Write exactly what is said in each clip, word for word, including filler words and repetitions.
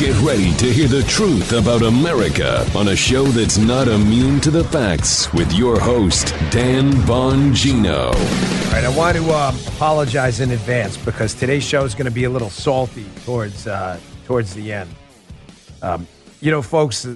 Get ready to hear the truth about America on a show that's not immune to the facts with your host, Dan Bongino. All right, I want to uh, apologize in advance because today's show is going to be a little salty towards uh, towards the end. Um, you know, folks,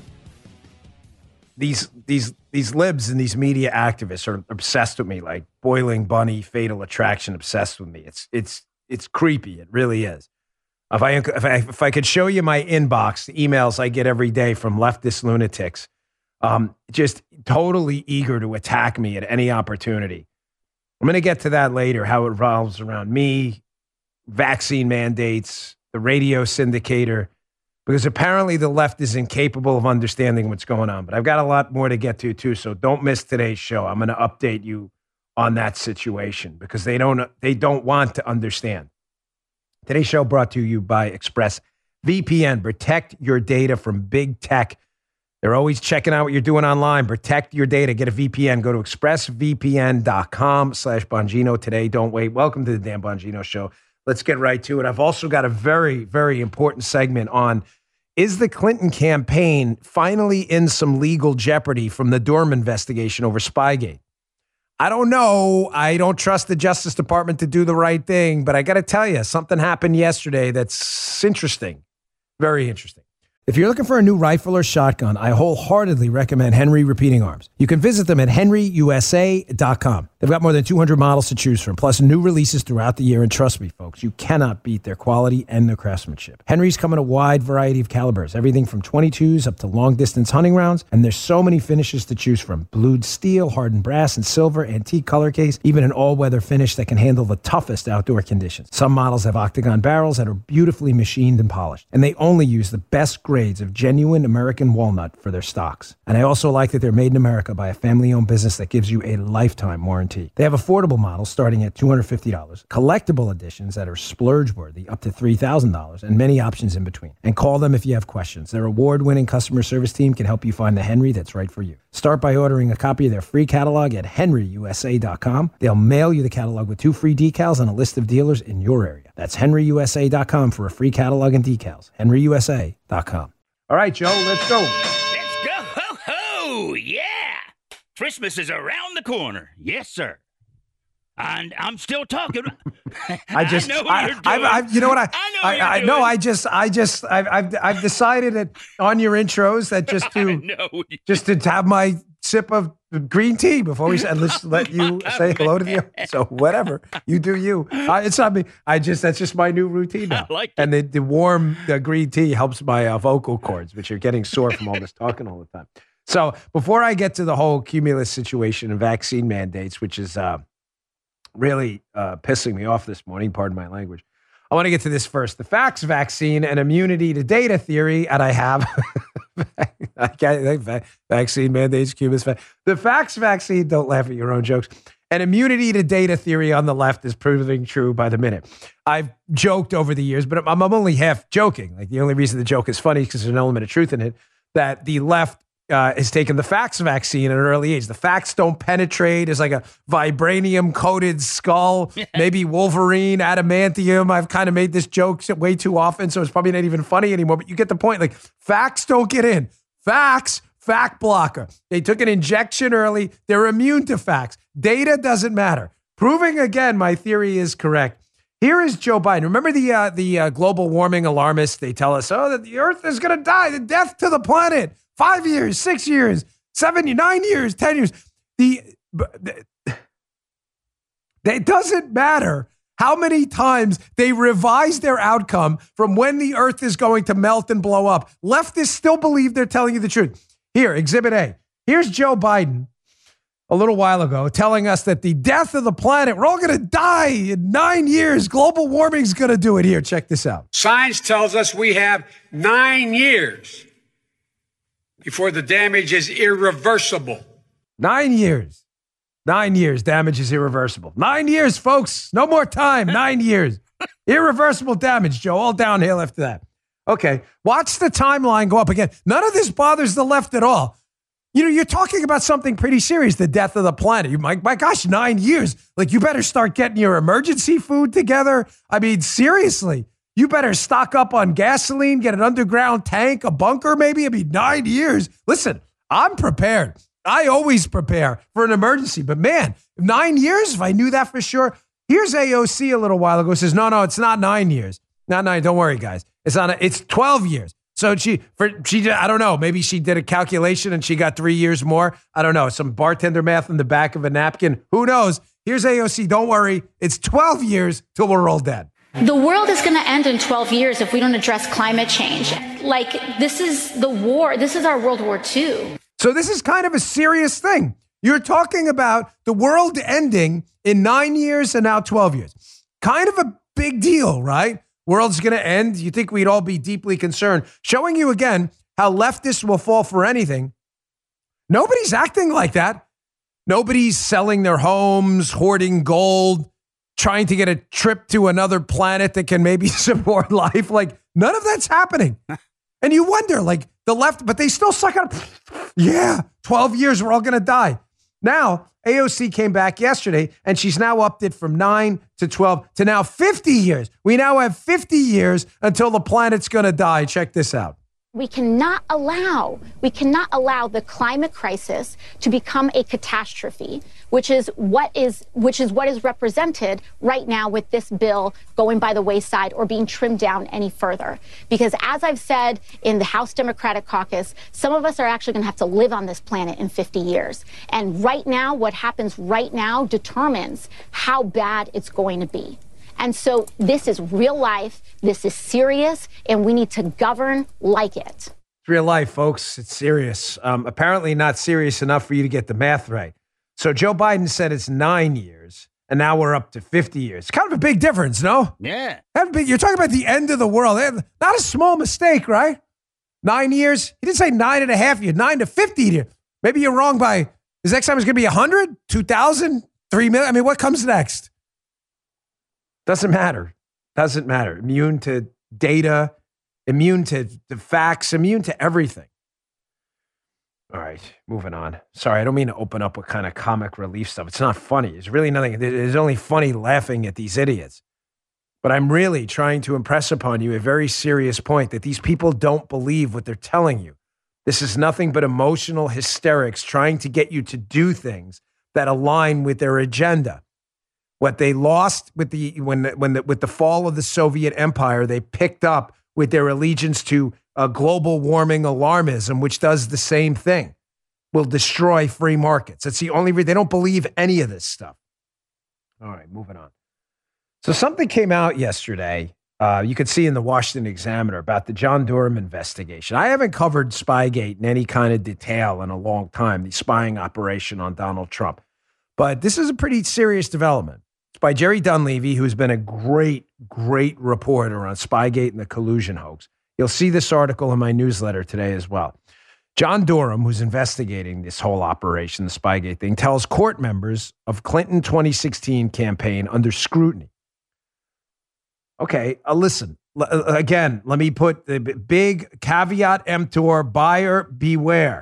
these these these libs and these media activists are obsessed with me, like Boiling Bunny, Fatal Attraction, obsessed with me. It's it's it's creepy. It really is. If I, if I if I could show you my inbox, the emails I get every day from leftist lunatics, um, just totally eager to attack me at any opportunity. I'm going to get to that later, how it revolves around me, vaccine mandates, the radio syndicator, because apparently the left is incapable of understanding what's going on. But I've got a lot more to get to, too, so don't miss today's show. I'm going to update you on that situation because they don't they don't want to understand. Today's show brought to you by ExpressVPN. Protect your data from big tech. They're always checking out what you're doing online. Protect your data. Get a V P N. Go to expressvpn.com slash Bongino today. Don't wait. Welcome to the Dan Bongino Show. Let's get right to it. I've also got a very, very important segment on, is the Clinton campaign finally in some legal jeopardy from the Durham investigation over Spygate? I don't know. I don't trust the Justice Department to do the right thing, but I got to tell you, something happened yesterday that's interesting. Very interesting. If you're looking for a new rifle or shotgun, I wholeheartedly recommend Henry Repeating Arms. You can visit them at henry u s a dot com. They've got more than two hundred models to choose from, plus new releases throughout the year. And trust me, folks, you cannot beat their quality and their craftsmanship. Henry's come in a wide variety of calibers, everything from twenty-twos up to long-distance hunting rounds. And there's so many finishes to choose from. Blued steel, hardened brass, and silver, antique color case, even an all-weather finish that can handle the toughest outdoor conditions. Some models have octagon barrels that are beautifully machined and polished. And they only use the best grades of genuine American walnut for their stocks. And I also like that they're made in America by a family-owned business that gives you a lifetime warranty. They have affordable models starting at two hundred fifty dollars, collectible editions that are splurge-worthy up to three thousand dollars, and many options in between. And call them if you have questions. Their award-winning customer service team can help you find the Henry that's right for you. Start by ordering a copy of their free catalog at henry u s a dot com. They'll mail you the catalog with two free decals and a list of dealers in your area. That's henry u s a dot com for a free catalog and decals. henry u s a dot com. All right, Joe, let's go. Let's go. Ho, ho. Yeah. Christmas is around the corner. Yes, sir. And I'm still talking. I just, I know what I, you're doing. I, I, you know what I, I know I, what you're I, doing. no, I just, I just, I've, I've, I've decided that on your intros that just to, know. just to have my sip of green tea before we said, let's let you say hello to the, so whatever, you do you. Uh, it's not me. I just, that's just my new routine now. I like it. And the, the warm the green tea helps my uh, vocal cords, which are getting sore from all this talking all the time. So before I get to the whole Cumulus situation and vaccine mandates, which is, uh, really uh, pissing me off this morning, pardon my language, I want to get to this first. The Fax vaccine and immunity to data theory, and I have I can't, vaccine mandates, Cumulus. The Fax vaccine, don't laugh at your own jokes, and immunity to data theory on the left is proving true by the minute. I've joked over the years, but I'm, I'm only half joking. Like the only reason the joke is funny is because there's an element of truth in it, that the left Uh, has taken the Fax vaccine at an early age. The Fax don't penetrate. It's like a vibranium-coated skull, maybe Wolverine, adamantium. I've kind of made this joke way too often, so it's probably not even funny anymore, but you get the point. Like, Fax don't get in. Fax, fact blocker. They took an injection early. They're immune to Fax. Data doesn't matter. Proving, again, my theory is correct. Here is Joe Biden. Remember the uh, the uh, global warming alarmists? They tell us, oh, that the Earth is going to die. The death to the planet. Five years, six years, seven, nine years, ten years. The, the it doesn't matter how many times they revise their outcome from when the Earth is going to melt and blow up. Leftists still believe they're telling you the truth. Here, Exhibit A. Here's Joe Biden a little while ago telling us that the death of the planet, we're all going to die in nine years. Global warming is going to do it. Here, check this out. Science tells us we have nine years before the damage is irreversible. Nine years. Nine years. Damage is irreversible. Nine years, folks. No more time. Nine years. Irreversible damage, Joe. All downhill after that. Okay. Watch the timeline go up again. None of this bothers the left at all. You know, you're talking about something pretty serious, the death of the planet. You, my, my gosh, nine years. Like, you better start getting your emergency food together. I mean, seriously. You better stock up on gasoline, get an underground tank, a bunker maybe. It'd be nine years. Listen, I'm prepared. I always prepare for an emergency. But man, nine years, if I knew that for sure. Here's A O C a little while ago says, no, no, it's not nine years. Not nine. Don't worry, guys. It's not. A, it's twelve years. So she, for she, I don't know. Maybe she did a calculation and she got three years more. I don't know. Some bartender math in the back of a napkin. Who knows? Here's A O C. Don't worry. It's twelve years till we're all dead. The world is going to end in twelve years if we don't address climate change. Like, this is the war. This is our World War Two. So this is kind of a serious thing. You're talking about the world ending in nine years and now twelve years. Kind of a big deal, right? World's going to end. You think we'd all be deeply concerned. Showing you again how leftists will fall for anything. Nobody's acting like that. Nobody's selling their homes, hoarding gold, trying to get a trip to another planet that can maybe support life. Like, none of that's happening. And you wonder, like, the left, but they still suck up. Yeah, twelve years, we're all going to die. Now, A O C came back yesterday, and she's now upped it from nine to twelve to now fifty years. We now have fifty years until the planet's going to die. Check this out. We cannot allow, we cannot allow the climate crisis to become a catastrophe, which is what is, which is what is represented right now with this bill going by the wayside or being trimmed down any further. Because as I've said in the House Democratic Caucus, some of us are actually going to have to live on this planet in fifty years. And right now, what happens right now determines how bad it's going to be. And so this is real life, this is serious, and we need to govern like it. It's real life, folks. It's serious. Um, apparently not serious enough for you to get the math right. So Joe Biden said it's nine years, and now we're up to fifty years. It's kind of a big difference, no? Yeah. You're talking about the end of the world. Not a small mistake, right? Nine years. He didn't say nine and a half years, nine to fifty years. Maybe you're wrong by, is next time it's going to be one hundred, two thousand, three million? I mean, what comes next? Doesn't matter. Doesn't matter. Immune to data, immune to the facts, immune to everything. All right, moving on. Sorry, I don't mean to open up with kind of comic relief stuff. It's not funny. It's really nothing. It's only funny laughing at these idiots. But I'm really trying to impress upon you a very serious point that these people don't believe what they're telling you. This is nothing but emotional hysterics trying to get you to do things that align with their agenda. What they lost with the when when the, with the fall of the Soviet Empire, they picked up with their allegiance to uh, global warming alarmism, which does the same thing, will destroy free markets. That's the only reason they don't believe any of this stuff. All right, moving on. So something came out yesterday. Uh, you could see in the Washington Examiner about the John Durham investigation. I haven't covered Spygate in any kind of detail in a long time, the spying operation on Donald Trump. But this is a pretty serious development. It's by Jerry Dunleavy, who's been a great, great reporter on Spygate and the collusion hoax. You'll see this article in my newsletter today as well. John Durham, who's investigating this whole operation, the Spygate thing, tells court members of Clinton twenty sixteen campaign under scrutiny. Okay, uh, listen, L- again, let me put the big caveat emptor, buyer beware.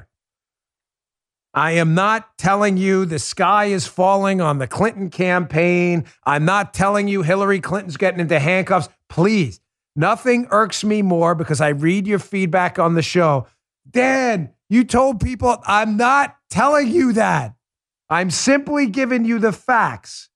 I am not telling you the sky is falling on the Clinton campaign. I'm not telling you Hillary Clinton's getting into handcuffs. Please, nothing irks me more because I read your feedback on the show. Dan, you told people, I'm not telling you that. I'm simply giving you the facts.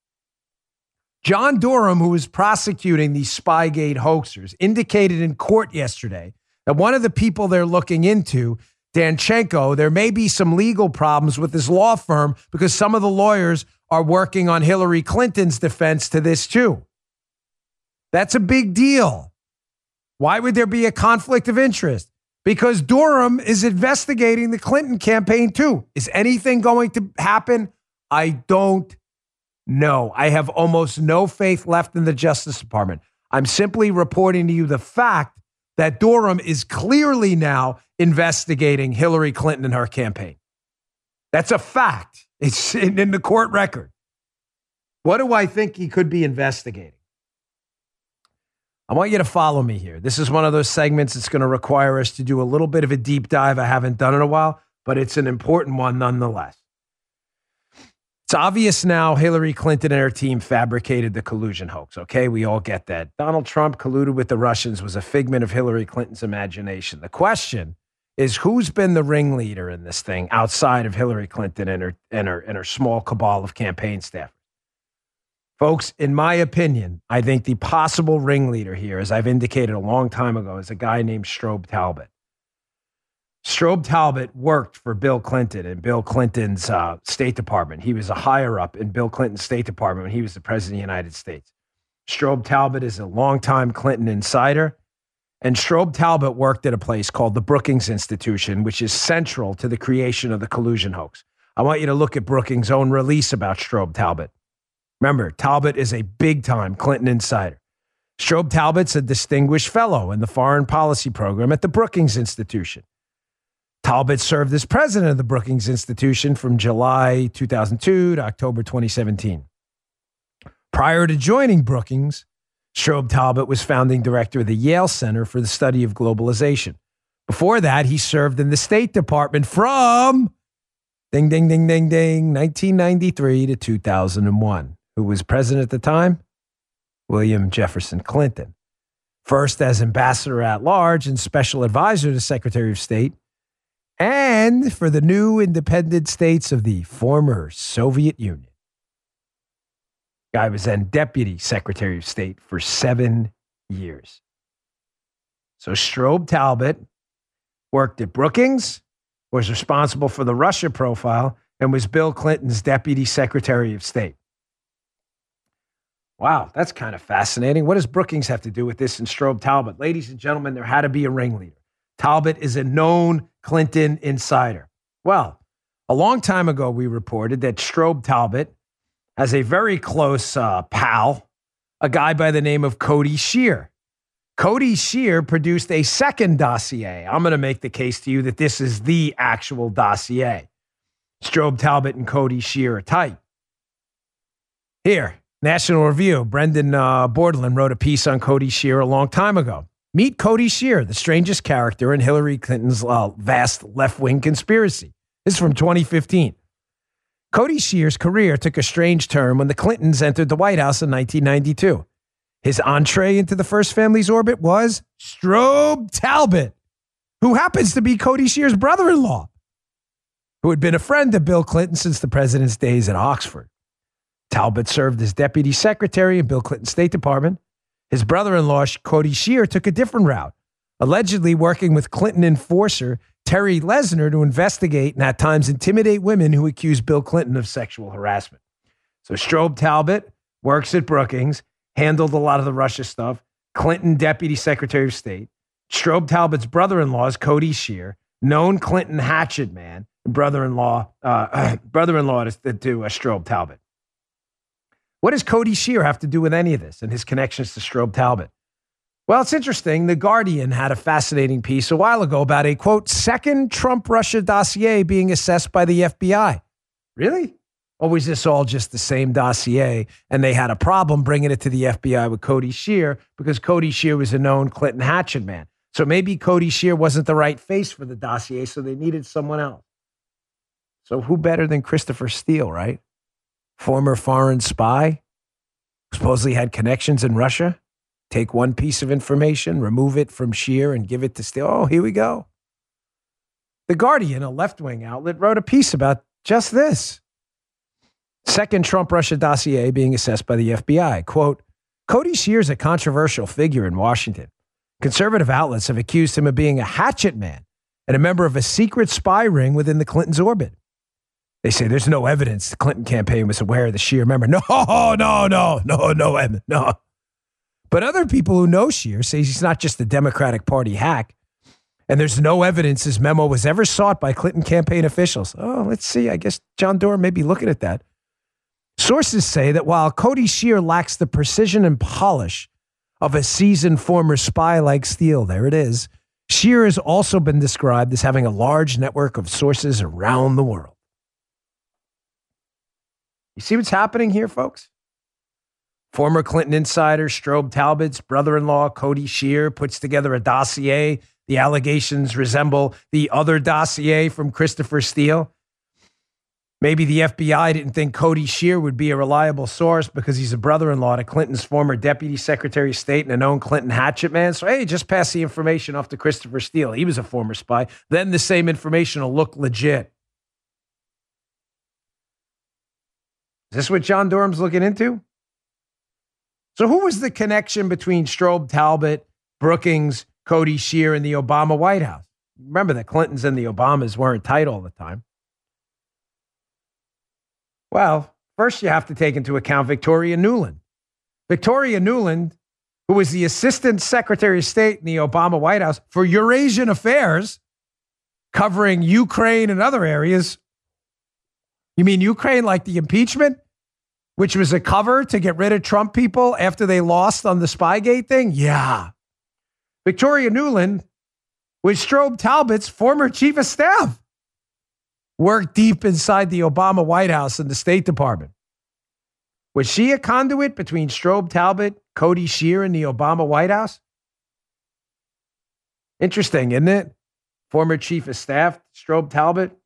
John Durham, who was prosecuting these Spygate hoaxers, indicated in court yesterday that one of the people they're looking into, Danchenko, there may be some legal problems with his law firm because some of the lawyers are working on Hillary Clinton's defense to this too. That's a big deal. Why would there be a conflict of interest? Because Durham is investigating the Clinton campaign too. Is anything going to happen? I don't know. I have almost no faith left in the Justice Department. I'm simply reporting to you the fact that Durham is clearly now investigating Hillary Clinton and her campaign. That's a fact. It's in, in the court record. What do I think he could be investigating? I want you to follow me here. This is one of those segments that's going to require us to do a little bit of a deep dive I haven't done in a while, but it's an important one nonetheless. It's obvious now Hillary Clinton and her team fabricated the collusion hoax, okay? We all get that. Donald Trump colluded with the Russians was a figment of Hillary Clinton's imagination. The question is, who's been the ringleader in this thing outside of Hillary Clinton and her, and her, and her small cabal of campaign staffers? Folks, in my opinion, I think the possible ringleader here, as I've indicated a long time ago, is a guy named Strobe Talbot. Strobe Talbot worked for Bill Clinton in Bill Clinton's uh, State Department. He was a higher up in Bill Clinton's State Department when he was the president of the United States. Strobe Talbot is a longtime Clinton insider. And Strobe Talbot worked at a place called the Brookings Institution, which is central to the creation of the collusion hoax. I want you to look at Brookings' own release about Strobe Talbot. Remember, Talbot is a big-time Clinton insider. Strobe Talbot's a distinguished fellow in the foreign policy program at the Brookings Institution. Talbot served as president of the Brookings Institution from July two thousand two to October twenty seventeen. Prior to joining Brookings, Strobe Talbot was founding director of the Yale Center for the Study of Globalization. Before that, he served in the State Department from, ding, ding, ding, ding, ding, nineteen ninety-three to two thousand one. Who was president at the time? William Jefferson Clinton. First as ambassador at large and special advisor to Secretary of State, and for the new independent states of the former Soviet Union. Guy was then Deputy Secretary of State for seven years. So Strobe Talbot worked at Brookings, was responsible for the Russia profile, and was Bill Clinton's Deputy Secretary of State. Wow, that's kind of fascinating. What does Brookings have to do with this and Strobe Talbot? Ladies and gentlemen, there had to be a ringleader. Talbot is a known Clinton insider. Well, a long time ago, we reported that Strobe Talbot has a very close uh, pal, a guy by the name of Cody Shear. Cody Shear produced a second dossier. I'm going to make the case to you that this is the actual dossier. Strobe Talbot and Cody Shear are tight. Here, National Review, Brendan uh, Bordelin wrote a piece on Cody Shear a long time ago. Meet Cody Shear, the strangest character in Hillary Clinton's uh, vast left-wing conspiracy. This is from twenty fifteen. Cody Shear's career took a strange turn when the Clintons entered the White House in nineteen ninety-two. His entree into the first family's orbit was Strobe Talbot, who happens to be Cody Shear's brother-in-law, who had been a friend of Bill Clinton since the president's days at Oxford. Talbot served as deputy secretary in Bill Clinton's State Department. His brother-in-law, Cody Shear, took a different route, allegedly working with Clinton enforcer Terry Lesner to investigate and at times intimidate women who accused Bill Clinton of sexual harassment. So Strobe Talbot works at Brookings, handled a lot of the Russia stuff, Clinton deputy secretary of state. Strobe Talbot's brother-in-law is Cody Shear, known Clinton hatchet man, brother-in-law, uh, brother-in-law to, to uh, Strobe Talbot. What does Cody Shear have to do with any of this and his connections to Strobe Talbot? Well, it's interesting. The Guardian had a fascinating piece a while ago about a, quote, second Trump-Russia dossier being assessed by the F B I. Really? Or was this all just the same dossier and they had a problem bringing it to the F B I with Cody Shear because Cody Shear was a known Clinton hatchet man? So maybe Cody Shear wasn't the right face for the dossier, so they needed someone else. So who better than Christopher Steele, right? Former foreign spy, supposedly had connections in Russia. Take one piece of information, remove it from Shear, and give it to Steele. Oh, here we go. The Guardian, a left-wing outlet, wrote a piece about just this. Second Trump-Russia dossier being assessed by the F B I. Quote, Cody Shear is a controversial figure in Washington. Conservative outlets have accused him of being a hatchet man and a member of a secret spy ring within the Clintons' orbit. They say there's no evidence the Clinton campaign was aware of the Shear member. No, no, no, no, no, no. But other people who know Shear say he's not just a Democratic Party hack, and there's no evidence his memo was ever sought by Clinton campaign officials. Oh, let's see. I guess John Durham may be looking at that. Sources say that while Cody Shear lacks the precision and polish of a seasoned former spy like Steele, there it is, Shear has also been described as having a large network of sources around the world. You see what's happening here, folks? Former Clinton insider Strobe Talbot's brother-in-law, Cody Shear, puts together a dossier. The allegations resemble the other dossier from Christopher Steele. Maybe the F B I didn't think Cody Shear would be a reliable source because he's a brother-in-law to Clinton's former deputy secretary of state and a known Clinton hatchet man. So, hey, just pass the information off to Christopher Steele. He was a former spy. Then the same information will look legit. Is this what John Durham's looking into? So who was the connection between Strobe Talbott, Brookings, Cody Shear, and the Obama White House? Remember, the Clintons and the Obamas weren't tight all the time. Well, first you have to take into account Victoria Nuland. Victoria Nuland, who was the Assistant Secretary of State in the Obama White House for Eurasian affairs, covering Ukraine and other areas. You mean Ukraine like the impeachment, which was a cover to get rid of Trump people after they lost on the Spygate thing? Yeah. Victoria Nuland was Strobe Talbott's former chief of staff. Worked deep inside the Obama White House and the State Department. Was she a conduit between Strobe Talbott, Cody Shear, and the Obama White House? Interesting, isn't it? Former chief of staff, Strobe Talbott.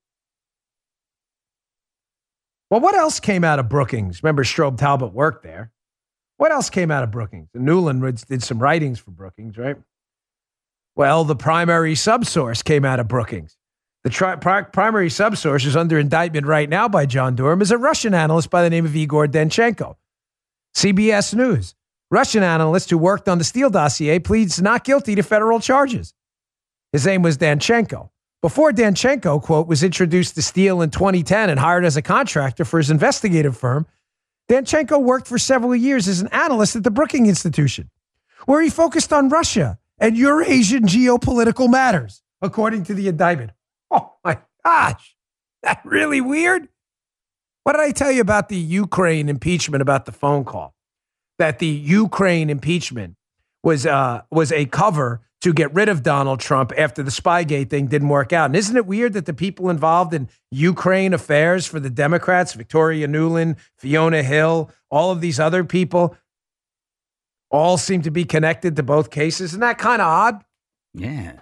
Well, what else came out of Brookings? Remember, Strobe Talbott worked there. What else came out of Brookings? And Nuland did some writings for Brookings, right? Well, the primary subsource came out of Brookings. The tri- pri- primary subsource is under indictment right now by John Durham is a Russian analyst by the name of Igor Danchenko. C B S News. Russian analyst who worked on the Steele dossier pleads not guilty to federal charges. His name was Danchenko. Before Danchenko, quote, was introduced to Steele in twenty ten and hired as a contractor for his investigative firm, Danchenko worked for several years as an analyst at the Brookings Institution, where he focused on Russia and Eurasian geopolitical matters, according to the indictment. Oh my gosh, that really weird? What did I tell you about the Ukraine impeachment about the phone call? That the Ukraine impeachment was uh, was a cover to get rid of Donald Trump after the Spygate thing didn't work out. And isn't it weird that the people involved in Ukraine affairs for the Democrats, Victoria Nuland, Fiona Hill, all of these other people, all seem to be connected to both cases? Isn't that kind of odd? Yeah.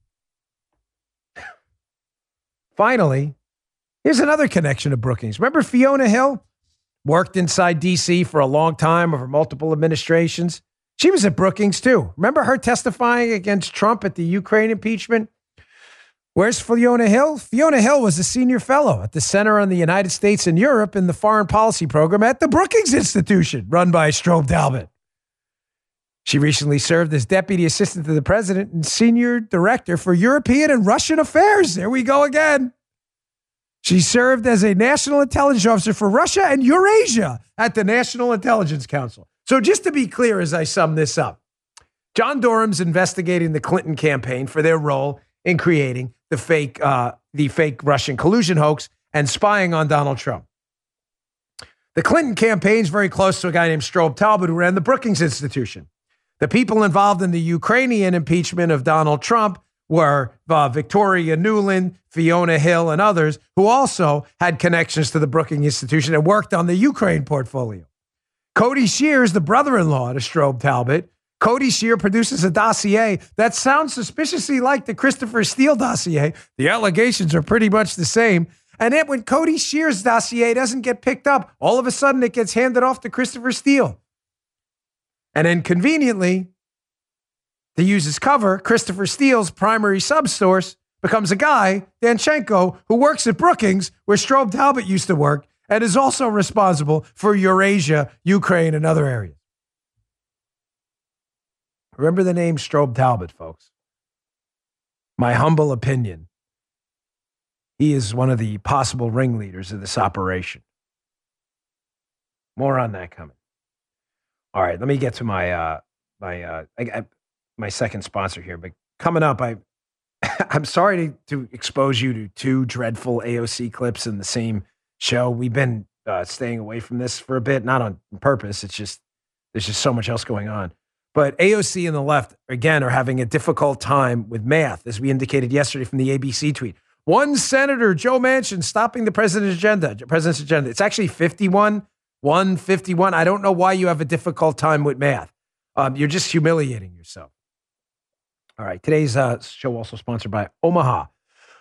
Finally, here's another connection to Brookings. Remember Fiona Hill? Worked inside D C for a long time over multiple administrations. She was at Brookings too. Remember her testifying against Trump at the Ukraine impeachment? Where's Fiona Hill? Fiona Hill was a senior fellow at the Center on the United States and Europe in the Foreign Policy Program at the Brookings Institution, run by Strobe Talbott. She recently served as Deputy Assistant to the President and Senior Director for European and Russian Affairs. There we go again. She served as a National Intelligence Officer for Russia and Eurasia at the National Intelligence Council. So just to be clear as I sum this up, John Durham's investigating the Clinton campaign for their role in creating the fake, uh, the fake Russian collusion hoax and spying on Donald Trump. The Clinton campaign's very close to a guy named Strobe Talbott who ran the Brookings Institution. The people involved in the Ukrainian impeachment of Donald Trump were uh, Victoria Nuland, Fiona Hill, and others who also had connections to the Brookings Institution and worked on the Ukraine portfolio. Cody Shear is the brother-in-law to Strobe Talbott. Cody Shear produces a dossier that sounds suspiciously like the Christopher Steele dossier. The allegations are pretty much the same. And then when Cody Shear's dossier doesn't get picked up, all of a sudden it gets handed off to Christopher Steele. And then conveniently, to use his cover, Christopher Steele's primary subsource becomes a guy, Danchenko, who works at Brookings, where Strobe Talbott used to work, and is also responsible for Eurasia, Ukraine, and other areas. Remember the name Strobe Talbott, folks. My humble opinion, he is one of the possible ringleaders of this operation. More on that coming. All right, let me get to my uh, my uh, I, I, my second sponsor here. But coming up, I I'm sorry to, to expose you to two dreadful A O C clips in the same show. We've been uh, staying away from this for a bit, not on purpose. It's just there's just so much else going on. But A O C and the left again are having a difficult time with math, as we indicated yesterday from the A B C tweet. One Senator Joe Manchin stopping the president's agenda. President's agenda. It's actually fifty-one. one fifty-one. I don't know why you have a difficult time with math. Um, you're just humiliating yourself. All right. Today's uh, show also sponsored by Omaha.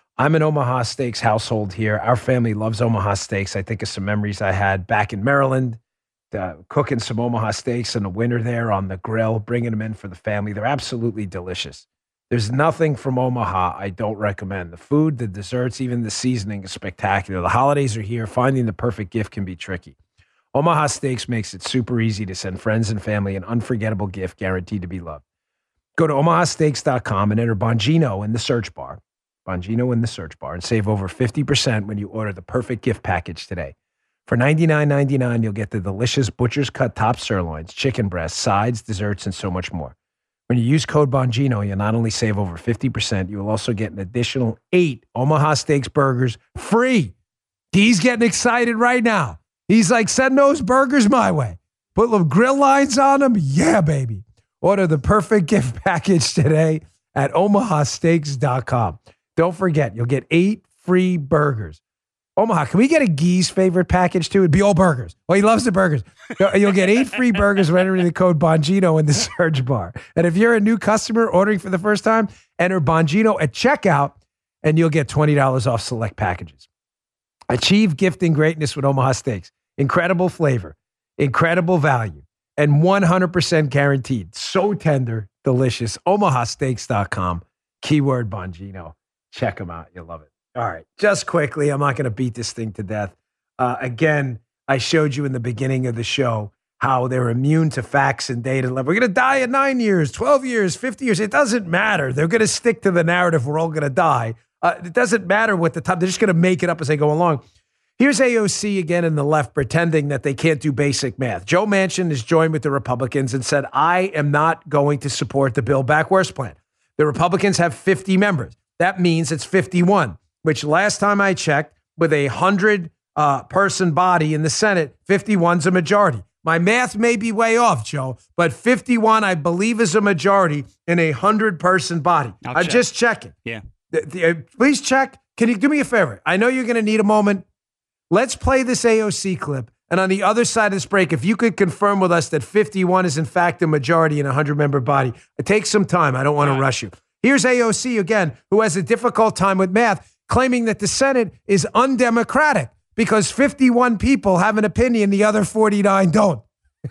I'm an Omaha Steaks household here. Our family loves Omaha Steaks. I think of some memories I had back in Maryland, uh, cooking some Omaha Steaks in the winter there on the grill, bringing them in for the family. They're absolutely delicious. There's nothing from Omaha I don't recommend. The food, the desserts, even the seasoning is spectacular. The holidays are here. Finding the perfect gift can be tricky. Omaha Steaks makes it super easy to send friends and family an unforgettable gift guaranteed to be loved. Go to omaha steaks dot com and enter Bongino in the search bar. Bongino in the search bar and save over fifty percent when you order the perfect gift package today. For ninety-nine ninety-nine, you'll get the delicious butcher's cut top sirloins, chicken breasts, sides, desserts, and so much more. When you use code Bongino, you'll not only save over fifty percent, you will also get an additional eight Omaha Steaks burgers free. He's getting excited right now. He's like, send those burgers my way. Put little grill lines on them. Yeah, baby. Order the perfect gift package today at omaha steaks dot com. Don't forget, you'll get eight free burgers. Omaha, can we get a Gee's favorite package too? It'd be all burgers. Well, he loves the burgers. You'll get eight free burgers when entering the code Bongino in the search bar. And if you're a new customer ordering for the first time, enter Bongino at checkout and you'll get twenty dollars off select packages. Achieve gifting greatness with Omaha Steaks. Incredible flavor, incredible value, and one hundred percent guaranteed. So tender, delicious. omaha steaks dot com. Keyword Bongino. Check them out. You'll love it. All right. Just quickly, I'm not going to beat this thing to death. Uh, again, I showed you in the beginning of the show how they're immune to facts and data. We're going to die at nine years, twelve years, fifty years. It doesn't matter. They're going to stick to the narrative. We're all going to die. Uh, it doesn't matter what the time. They're just going to make it up as they go along. Here's A O C again in the left pretending that they can't do basic math. Joe Manchin has joined with the Republicans and said, I am not going to support the Build Back Worse plan. The Republicans have fifty members. That means it's fifty-one, which last time I checked, with a one hundred uh, person body in the Senate, fifty-one's a majority. My math may be way off, Joe, but fifty-one, I believe, is a majority in a one hundred person body. I'll I'm check. just checking. Yeah. The, the, uh, please check. Can you do me a favor? I know you're going to need a moment. Let's play this A O C clip. And on the other side of this break, if you could confirm with us that fifty-one is in fact a majority in a one hundred member body. It takes some time. I don't want to rush you. Here's A O C again, who has a difficult time with math, claiming that the Senate is undemocratic because fifty-one people have an opinion, the other forty-nine don't.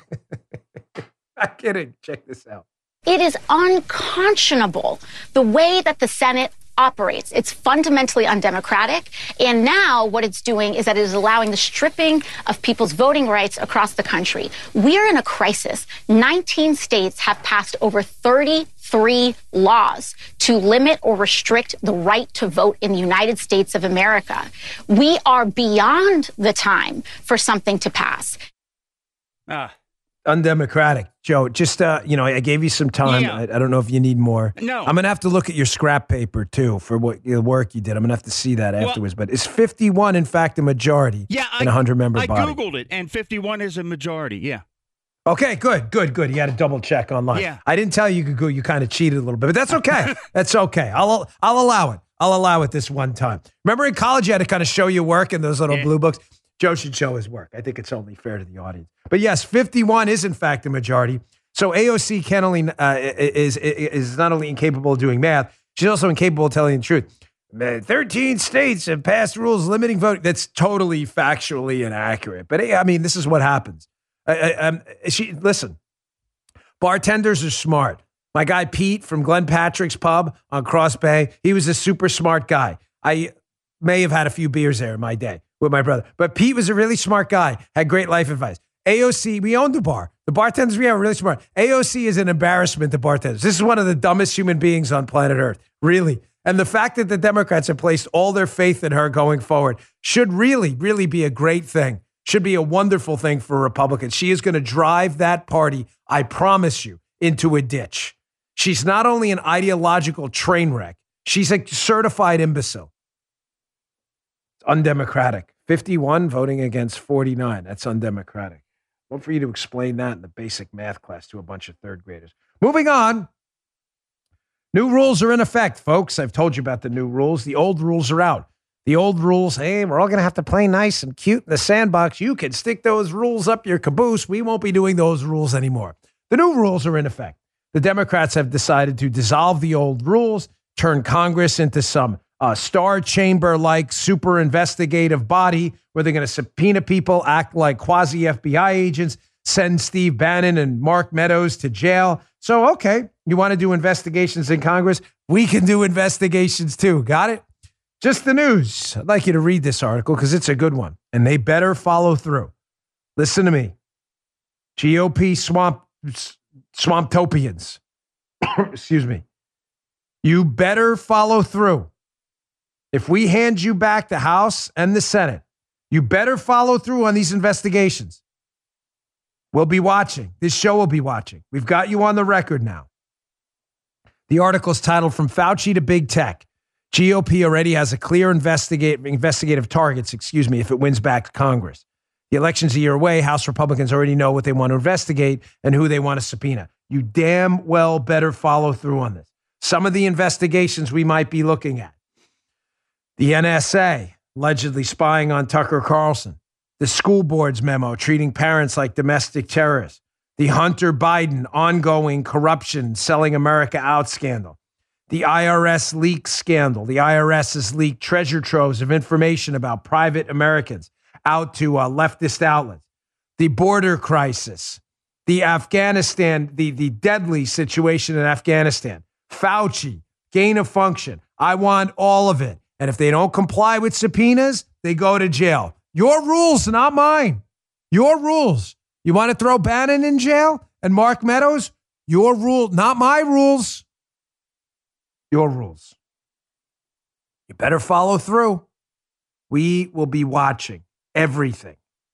I'm kidding. Check this out. It is unconscionable the way that the Senate operates. It's fundamentally undemocratic. And now what it's doing is that it is allowing the stripping of people's voting rights across the country. We are in a crisis. nineteen states have passed over thirty-three laws to limit or restrict the right to vote in the United States of America. We are beyond the time for something to pass. Ah. Undemocratic. Joe, just, uh, you know, I gave you some time. Yeah. I, I don't know if you need more. No. I'm going to have to look at your scrap paper, too, for what the work you did. I'm going to have to see that Well, afterwards. But is fifty-one, in fact, a majority Yeah, I, in a one hundred member I body? Googled it, and fifty-one is a majority. Yeah. Okay, good, good, good. You got to double check online. Yeah. I didn't tell you you could go. You kind of cheated a little bit, but that's okay. That's okay. I'll I'll allow it. I'll allow it this one time. Remember in college, you had to kind of show your work in those little Yeah. blue books? Joe should show his work. I think it's only fair to the audience. But yes, fifty-one is in fact a majority. So A O C can only, uh, is, is not only incapable of doing math, she's also incapable of telling the truth. Man, thirteen states have passed rules limiting voting. That's totally factually inaccurate. But I mean, this is what happens. I, I, um, she listen. Bartenders are smart. My guy Pete from Glenn Patrick's Pub on Cross Bay, he was a super smart guy. I may have had a few beers there in my day with my brother, but Pete was a really smart guy, had great life advice. A O C, we owned the bar. The bartenders we have are really smart. A O C is an embarrassment to bartenders. This is one of the dumbest human beings on planet Earth, really. And the fact that the Democrats have placed all their faith in her going forward should really, really be a great thing. Should be a wonderful thing for Republicans. She is going to drive that party, I promise you, into a ditch. She's not only an ideological train wreck, she's a certified imbecile. It's undemocratic. fifty-one voting against forty-nine. That's undemocratic. One for you to explain that in the basic math class to a bunch of third graders. Moving on. New rules are in effect, folks. I've told you about the new rules. The old rules are out. The old rules, hey, we're all going to have to play nice and cute in the sandbox. You can stick those rules up your caboose. We won't be doing those rules anymore. The new rules are in effect. The Democrats have decided to dissolve the old rules, turn Congress into some uh, Star Chamber-like super investigative body where they're going to subpoena people, act like quasi-F B I agents, send Steve Bannon and Mark Meadows to jail. So, okay, you want to do investigations in Congress? We can do investigations too. Got it? Just the news. I'd like you to read this article because it's a good one, and they better follow through. Listen to me. G O P swamp swamptopians. Excuse me. You better follow through. If we hand you back the House and the Senate, you better follow through on these investigations. We'll be watching. This show will be watching. We've got you on the record now. The article is titled From Fauci to Big Tech. G O P already has a clear investigate, investigative targets, excuse me, if it wins back Congress. The election's a year away. House Republicans already know what they want to investigate and who they want to subpoena. You damn well better follow through on this. Some of the investigations we might be looking at. The N S A allegedly spying on Tucker Carlson. The school board's memo treating parents like domestic terrorists. The Hunter Biden ongoing corruption, selling America out scandal. The I R S leak scandal. The I R S has leaked treasure troves of information about private Americans out to uh, leftist outlets. The border crisis. The Afghanistan, the, the deadly situation in Afghanistan. Fauci, gain of function. I want all of it. And if they don't comply with subpoenas, they go to jail. Your rules, not mine. Your rules. You want to throw Bannon in jail and Mark Meadows? Your rule, not my rules. Your rules. You better follow through. We will be watching everything.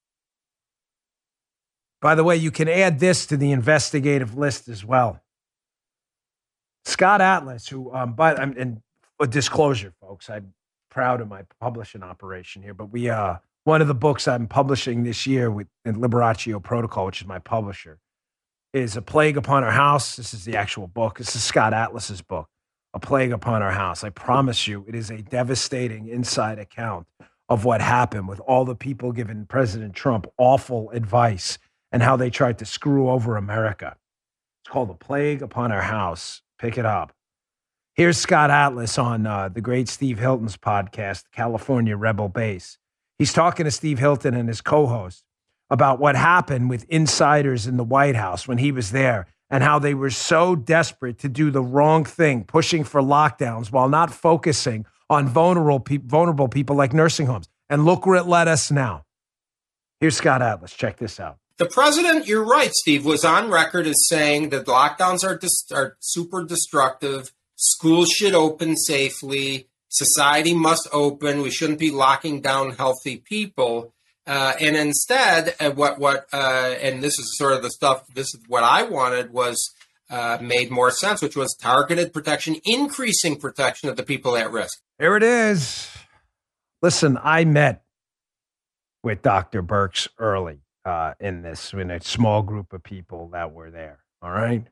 By the way, you can add this to the investigative list as well. Scott Atlas, who, um, but and a disclosure, folks, I'm proud of my publishing operation here, but we, uh, one of the books I'm publishing this year with in Liberatio Protocol, which is my publisher, is A Plague Upon Our House. This is the actual book. This is Scott Atlas's book, A Plague Upon Our House. I promise you, it is a devastating inside account of what happened with all the people giving President Trump awful advice and how they tried to screw over America. It's called A Plague Upon Our House. Pick it up. Here's Scott Atlas on uh, the great Steve Hilton's podcast, California Rebel Base. He's talking to Steve Hilton and his co-host about what happened with insiders in the White House when he was there and how they were so desperate to do the wrong thing, pushing for lockdowns while not focusing on vulnerable, pe- vulnerable people like nursing homes. And look where it led us now. Here's Scott Atlas. Check this out. The president, you're right, Steve, was on record as saying that lockdowns are, dis- are super destructive. Schools should open safely. Society must open. We shouldn't be locking down healthy people. Uh, and instead, uh, what, what, uh, and this is sort of the stuff, this is what I wanted was uh, made more sense, which was targeted protection, increasing protection of the people at risk. Here it is. Listen, I met with Doctor Birx early uh, in this, in a small group of people that were there. All right.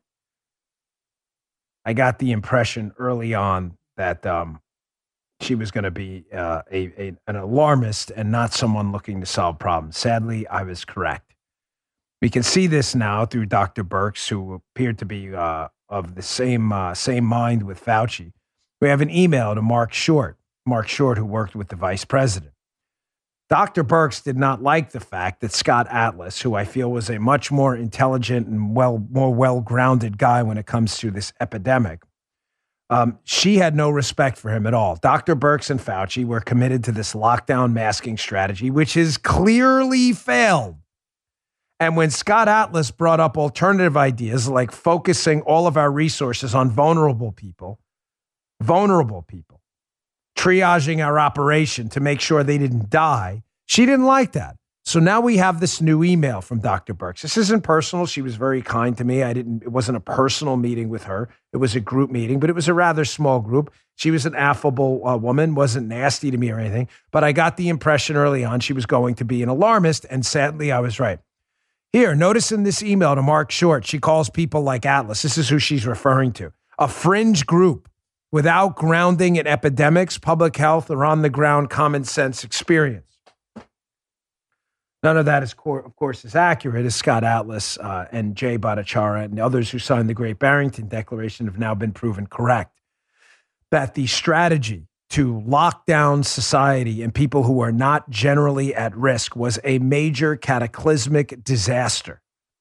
I got the impression early on that um, she was going to be uh, a, a an alarmist and not someone looking to solve problems. Sadly, I was correct. We can see this now through Doctor Birx, who appeared to be uh, of the same uh, same mind with Fauci. We have an email to Mark Short, Mark Short, who worked with the vice president. Doctor Birx did not like the fact that Scott Atlas, who I feel was a much more intelligent and well, more well-grounded guy when it comes to this epidemic, um, she had no respect for him at all. Doctor Birx and Fauci were committed to this lockdown masking strategy, which has clearly failed. And when Scott Atlas brought up alternative ideas like focusing all of our resources on vulnerable people, vulnerable people, triaging our operation to make sure they didn't die, she didn't like that. So now we have this new email from Doctor Birx. This isn't personal. She was very kind to me. I didn't, it wasn't a personal meeting with her. It was a group meeting, but it was a rather small group. She was an affable uh, woman, wasn't nasty to me or anything, but I got the impression early on she was going to be an alarmist, and sadly I was right. Here, notice in this email to Mark Short, she calls people like Atlas, this is who she's referring to, a fringe group without grounding in epidemics, public health, or on-the-ground common sense experience. None of that, is, of course, is accurate, as Scott Atlas uh, and Jay Bhattacharya and others who signed the Great Barrington Declaration have now been proven correct. That the strategy to lock down society and people who are not generally at risk was a major cataclysmic disaster.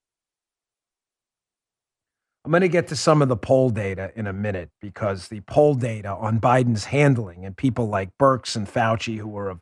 I'm going to get to some of the poll data in a minute because the poll data on Biden's handling and people like Birx and Fauci, who are of,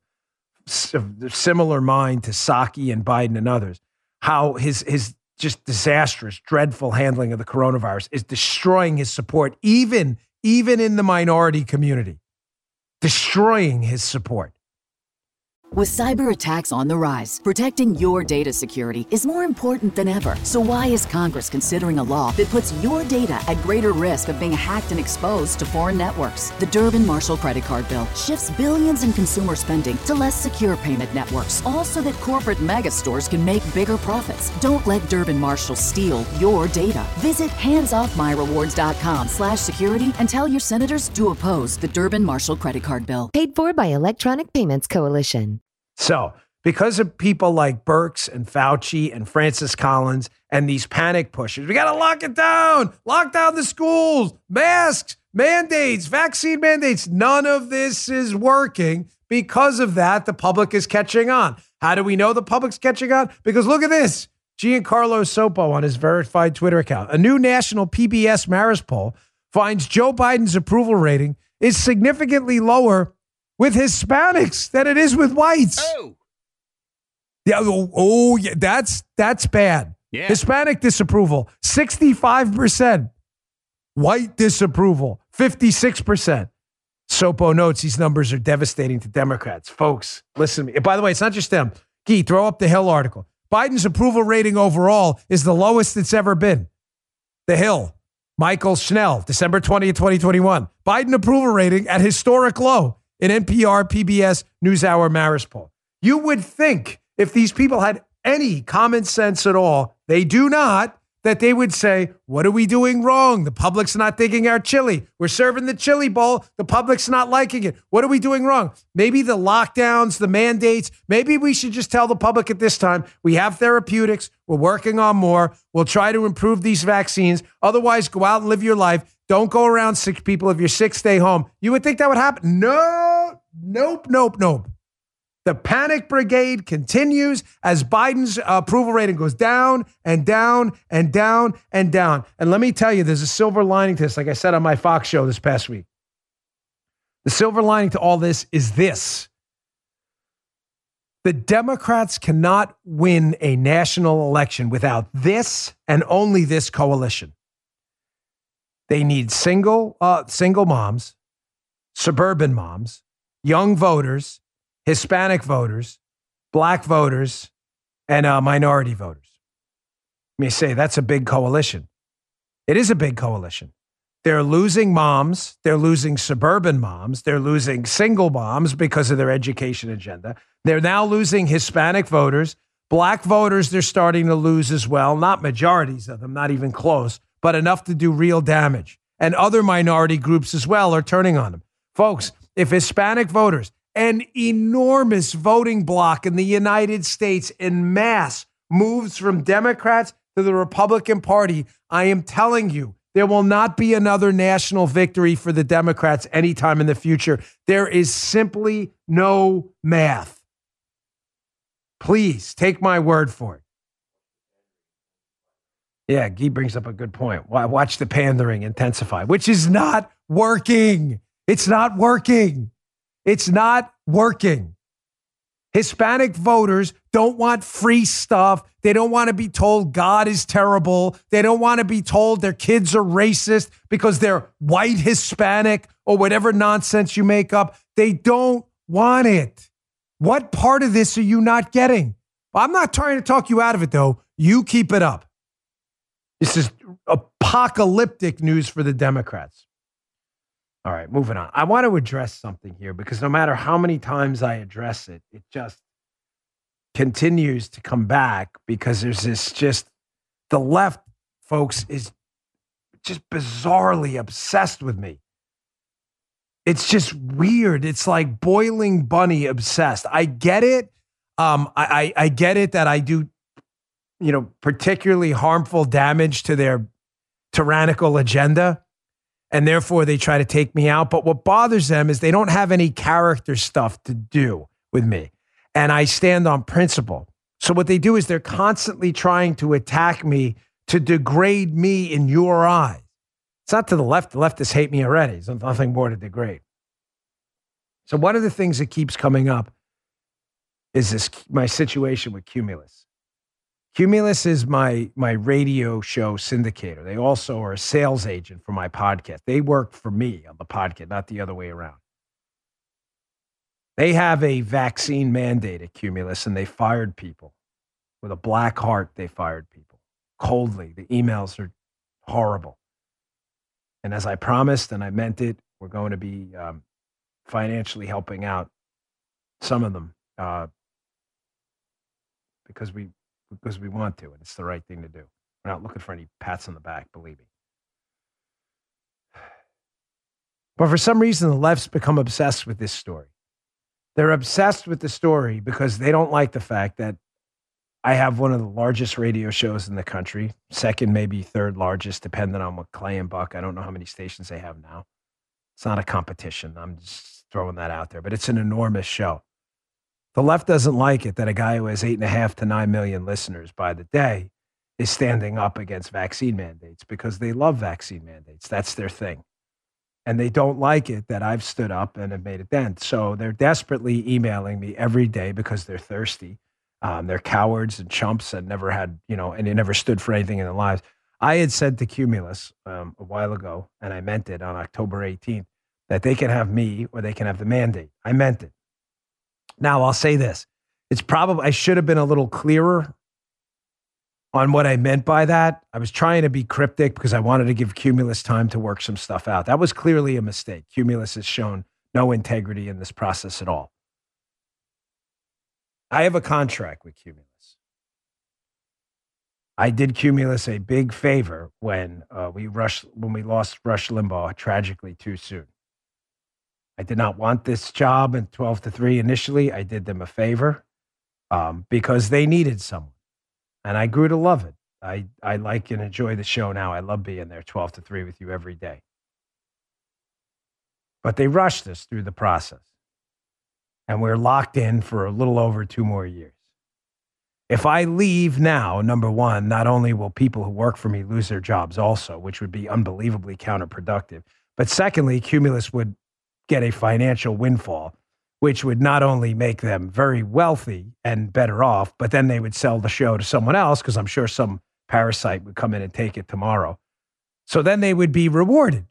of similar mind to Psaki and Biden and others, how his his just disastrous, dreadful handling of the coronavirus is destroying his support, even, even in the minority community, destroying his support. With cyber attacks on the rise, protecting your data security is more important than ever. So why is Congress considering a law that puts your data at greater risk of being hacked and exposed to foreign networks? The Durbin-Marshall credit card bill shifts billions in consumer spending to less secure payment networks, all so that corporate mega stores can make bigger profits. Don't let Durbin-Marshall steal your data. Visit handsoffmyrewards.com slash security and tell your senators to oppose the Durbin-Marshall credit card bill. Paid for by Electronic Payments Coalition. So, because of people like Birx and Fauci and Francis Collins and these panic pushers, we got to lock it down, lock down the schools, masks, mandates, vaccine mandates. None of this is working. Because of that, the public is catching on. How do we know the public's catching on? Because look at this. Giancarlo Sopo on his verified Twitter account. A new national P B S Marist poll finds Joe Biden's approval rating is significantly lower with Hispanics than it is with whites. Oh, yeah. Oh, oh yeah. That's that's bad. Yeah. Hispanic disapproval, sixty-five percent. White disapproval, fifty-six percent. Sopo notes these numbers are devastating to Democrats. Folks, listen to me. By the way, it's not just them. Gee, throw up the Hill article. Biden's approval rating overall is the lowest it's ever been. The Hill. Michael Schnell, December twentieth, twenty twenty-one. Biden approval rating at historic low. An N P R P B S NewsHour Marist poll. You would think if these people had any common sense at all, they do not, that they would say, what are we doing wrong? The public's not digging our chili. We're serving the chili bowl. The public's not liking it. What are we doing wrong? Maybe the lockdowns, the mandates. Maybe we should just tell the public at this time, we have therapeutics. We're working on more. We'll try to improve these vaccines. Otherwise, go out and live your life. Don't go around sick people. If you're sick, stay home. You would think that would happen. No, nope, nope, nope. The panic brigade continues as Biden's approval rating goes down and down and down and down. And let me tell you, there's a silver lining to this, like I said on my Fox show this past week. The silver lining to all this is this. The Democrats cannot win a national election without this and only this coalition. They need single, uh, single moms, suburban moms, young voters, Hispanic voters, black voters, and uh, minority voters. Let me say, that's a big coalition. It is a big coalition. They're losing moms. They're losing suburban moms. They're losing single moms because of their education agenda. They're now losing Hispanic voters. Black voters, they're starting to lose as well. Not majorities of them, not even close, but enough to do real damage. And other minority groups as well are turning on them. Folks, if Hispanic voters, an enormous voting bloc in the United States en masse, moves from Democrats to the Republican Party, I am telling you, there will not be another national victory for the Democrats anytime in the future. There is simply no math. Please take my word for it. Yeah, Guy brings up a good point. Watch the pandering intensify, which is not working. It's not working. It's not working. Hispanic voters don't want free stuff. They don't want to be told God is terrible. They don't want to be told their kids are racist because they're white Hispanic or whatever nonsense you make up. They don't want it. What part of this are you not getting? I'm not trying to talk you out of it, though. You keep it up. This is apocalyptic news for the Democrats. All right, moving on. I want to address something here because no matter how many times I address it, it just continues to come back because there's this just, the left, folks, is just bizarrely obsessed with me. It's just weird. It's like boiling bunny obsessed. I get it. Um, I, I, I get it that I do, you know, particularly harmful damage to their tyrannical agenda. and therefore they try to take me out. But what bothers them is they don't have any character stuff to do with me, and I stand on principle. So what they do is they're constantly trying to attack me, to degrade me in your eyes. It's not to the left. The leftists hate me already. There's nothing more to degrade. So one of the things that keeps coming up is this, my situation with Cumulus. Cumulus is my, my radio show syndicator. They also are a sales agent for my podcast. They work for me on the podcast, not the other way around. They have a vaccine mandate at Cumulus, and they fired people. With a black heart, they fired people. Coldly. The emails are horrible. And as I promised, and I meant it, we're going to be um, financially helping out some of them uh, because we because we want to, and it's the right thing to do. We're not looking for any pats on the back, believe me. But for some reason, the left's become obsessed with this story. They're obsessed with the story because they don't like the fact that I have one of the largest radio shows in the country, second, maybe third largest, depending on what Clay and Buck. I don't know how many stations they have now. It's not a competition. I'm just throwing that out there, but it's an enormous show. The left doesn't like it that a guy who has eight and a half to nine million listeners by the day is standing up against vaccine mandates because they love vaccine mandates. That's their thing. And they don't like it that I've stood up and have made a dent. So they're desperately emailing me every day because they're thirsty. Um, they're cowards and chumps and never had, you know, and they never stood for anything in their lives. I had said to Cumulus um, a while ago, and I meant it on October eighteenth, that they can have me or they can have the mandate. I meant it. Now, I'll say this. It's probably, I should have been a little clearer on what I meant by that. I was trying to be cryptic because I wanted to give Cumulus time to work some stuff out. That was clearly a mistake. Cumulus has shown no integrity in this process at all. I have a contract with Cumulus. I did Cumulus a big favor when uh, we rushed, when we lost Rush Limbaugh tragically too soon. I did not want this job in twelve to three initially. I did them a favor um, because they needed someone. And I grew to love it. I, I like and enjoy the show now. I love being there twelve to three with you every day. But they rushed us through the process. And we're locked in for a little over two more years. If I leave now, number one, not only will people who work for me lose their jobs also, which would be unbelievably counterproductive, but secondly, Cumulus would get a financial windfall, which would not only make them very wealthy and better off, but then they would sell the show to someone else because I'm sure some parasite would come in and take it tomorrow. So then they would be rewarded.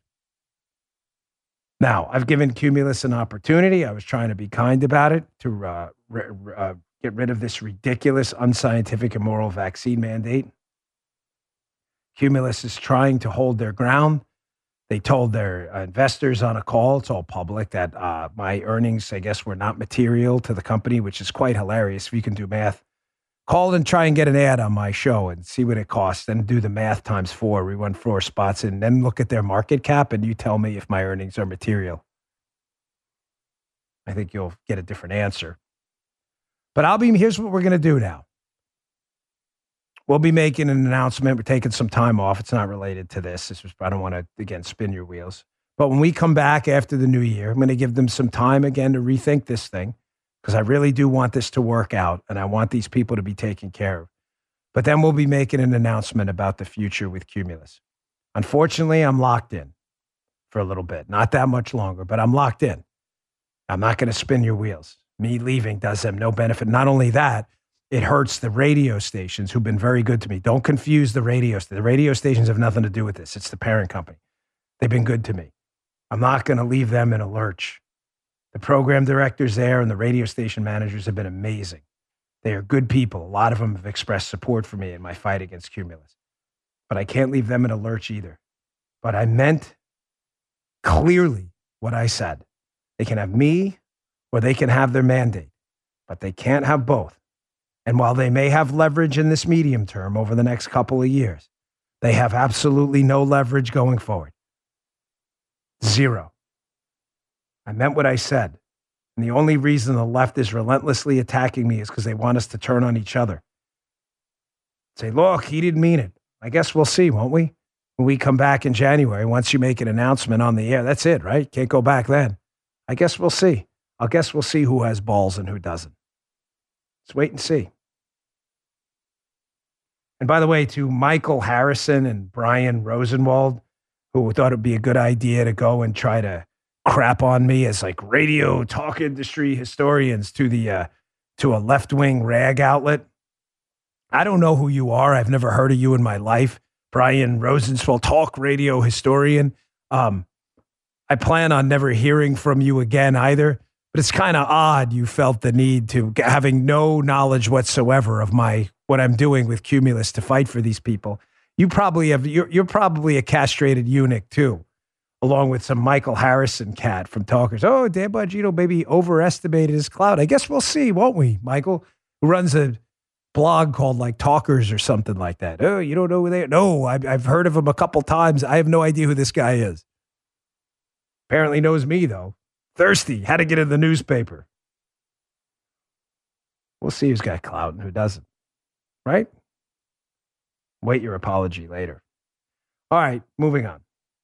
Now, I've given Cumulus an opportunity. I was trying to be kind about it to uh, r- uh, get rid of this ridiculous, unscientific, immoral vaccine mandate. Cumulus is trying to hold their ground. They told their uh, investors on a call, it's all public, that uh, my earnings, I guess, were not material to the company, which is quite hilarious if you can do math. Call and try and get an ad on my show and see what it costs, then do the math times four. We run four spots and then look at their market cap and you tell me if my earnings are material. I think you'll get a different answer. But I'll be, here's what we're going to do now. We'll be making an announcement. We're taking some time off. It's not related to this. This was, I don't want to, again, spin your wheels. But when we come back after the new year, I'm going to give them some time again to rethink this thing because I really do want this to work out and I want these people to be taken care of. But then we'll be making an announcement about the future with Cumulus. Unfortunately, I'm locked in for a little bit. Not that much longer, but I'm locked in. I'm not going to spin your wheels. Me leaving does them no benefit. Not only that, it hurts the radio stations who've been very good to me. Don't confuse the radio stations. The radio stations have nothing to do with this. It's the parent company. They've been good to me. I'm not going to leave them in a lurch. The program directors there and the radio station managers have been amazing. They are good people. A lot of them have expressed support for me in my fight against Cumulus. But I can't leave them in a lurch either. But I meant clearly what I said. They can have me or they can have their mandate, but they can't have both. And while they may have leverage in this medium term over the next couple of years, they have absolutely no leverage going forward. Zero. I meant what I said. And the only reason the left is relentlessly attacking me is because they want us to turn on each other. Say, look, he didn't mean it. I guess we'll see, won't we? when we come back in January, once you make an announcement on the air, that's it, right? Can't go back then. I guess we'll see. I guess we'll see who has balls and who doesn't. Let's wait and see. And by the way, to Michael Harrison and Brian Rosenwald, who thought it'd be a good idea to go and try to crap on me as like radio talk industry historians to the uh, to a left-wing rag outlet. I don't know who you are. I've never heard of you in my life. Brian Rosenwald, talk radio historian. Um, I plan on never hearing from you again either. But it's kind of odd you felt the need to, having no knowledge whatsoever of my what I'm doing with Cumulus to fight for these people. You probably have, you're, you're probably a castrated eunuch too, along with some Michael Harrison cat from Talkers. Oh, Dan Bongino maybe overestimated his clout. I guess we'll see, won't we, Michael? Who runs a blog called like Talkers or something like that. Oh, you don't know who they are? No, I've, I've heard of him a couple times. I have no idea who this guy is. Apparently knows me, though. Thirsty. Had to get in the newspaper. We'll see who's got clout and who doesn't. Right? Wait your apology later. All right, moving on.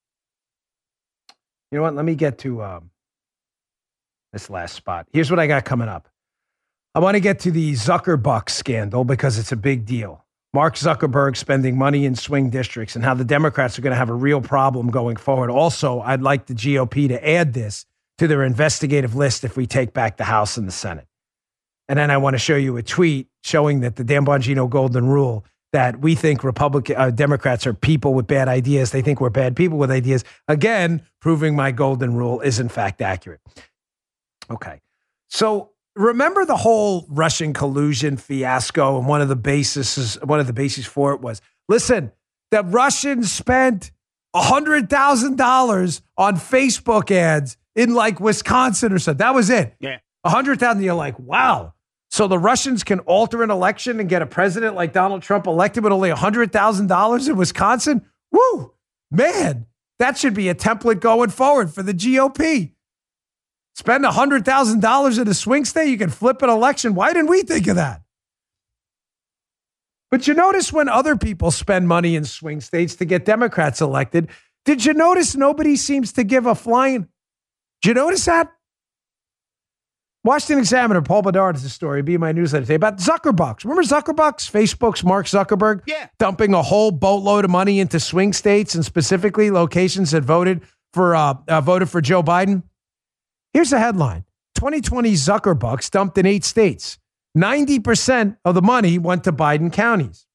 You know what? Let me get to um, this last spot. Here's what I got coming up. I want to get to the Zuckerbucks scandal because it's a big deal. Mark Zuckerberg spending money in swing districts and how the Democrats are going to have a real problem going forward. Also, I'd like the G O P to add this to their investigative list if we take back the House and the Senate. And then I want to show you a tweet showing that the Dan Bongino golden rule, that we think Republican uh, Democrats are people with bad ideas. They think we're bad people with ideas. Again, proving my golden rule is in fact accurate. Okay. So remember the whole Russian collusion fiasco, and one of the bases, one of the bases for it was, listen, the Russians spent one hundred thousand dollars on Facebook ads in like Wisconsin or something. That was it. Yeah. one hundred thousand dollars. You're like, wow. So the Russians can alter an election and get a president like Donald Trump elected with only one hundred thousand dollars in Wisconsin? Woo, man, that should be a template going forward for the G O P. Spend one hundred thousand dollars in a swing state, you can flip an election. Why didn't we think of that? But you notice when other people spend money in swing states to get Democrats elected, did you notice nobody seems to give a flying? Did you notice that? Washington Examiner, Paul Bedard has a story, be in my newsletter today, about Zuckerbucks. Remember Zuckerbucks? Facebook's Mark Zuckerberg? Yeah. Dumping a whole boatload of money into swing states and specifically locations that voted for uh, uh, voted for Joe Biden. Here's a headline. twenty twenty Zuckerbucks dumped in eight states. ninety percent of the money went to Biden counties.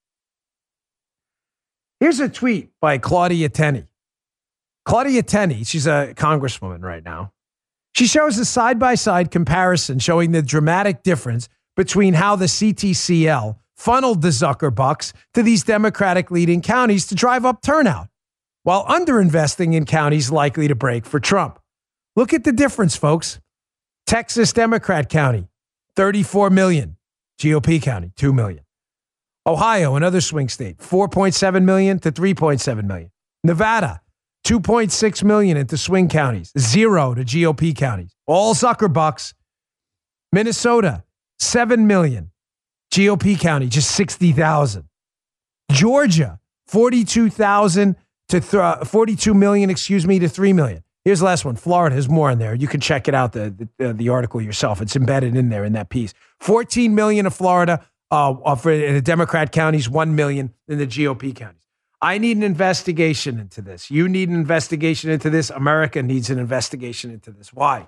Here's a tweet by Claudia Tenney. Claudia Tenney, she's a congresswoman right now. She shows a side-by-side comparison showing the dramatic difference between how the C T C L funneled the Zuckerbucks to these Democratic-leading counties to drive up turnout, while underinvesting in counties likely to break for Trump. Look at the difference, folks. Texas Democrat County, thirty-four million. G O P County, two million. Ohio, another swing state, four point seven million to three point seven million. Nevada, two point six million into swing counties, zero to G O P counties. All Zuckerbucks. Minnesota, seven million. G O P county, just sixty thousand. Georgia, forty-two thousand to th- forty-two million, excuse me, to three million. Here's the last one. Florida has more in there. You can check it out, the the, uh, the article yourself. It's embedded in there in that piece. fourteen million in Florida, uh, for the Democrat counties, one million in the G O P counties. I need an investigation into this. You need an investigation into this. America needs an investigation into this. Why?